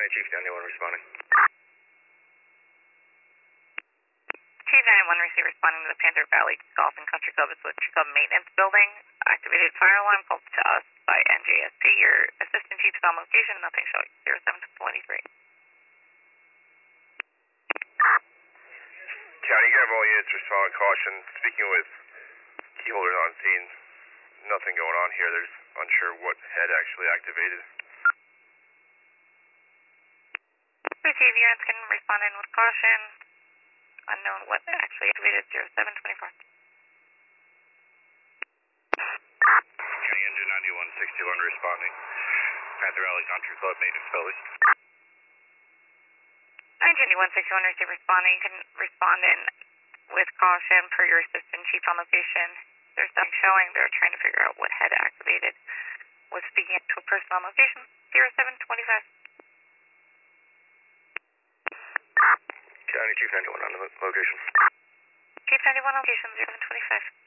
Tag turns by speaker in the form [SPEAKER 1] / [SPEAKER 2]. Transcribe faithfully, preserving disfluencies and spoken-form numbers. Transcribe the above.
[SPEAKER 1] County Chief ninety-one responding.
[SPEAKER 2] Chief ninety-one receive responding to the Panther Valley Golf and Country Club. It's with Club Maintenance Building. Activated fire alarm called to us by N J S P. Your assistant chief is on location. Nothing showing. zero seven twenty-three.
[SPEAKER 1] County Grab, all units respond caution. Speaking with key holders on scene. Nothing going on here. There's unsure what head actually activated.
[SPEAKER 2] Receive units can respond in with caution. Unknown what actually activated. zero seven twenty-four.
[SPEAKER 1] County Engine ninety-one sixty-one responding. Panther Valley Country Club Maintenance Building.
[SPEAKER 2] Engine one sixty-one receive responding. You can respond in with caution per your assistant chief on location. There's nothing showing. They're trying to figure out what head activated. Was speaking to a person on location. zero seven twenty-five.
[SPEAKER 1] County Chief ninety-one on the location.
[SPEAKER 2] Chief ninety-one on location. zero seven twenty-five.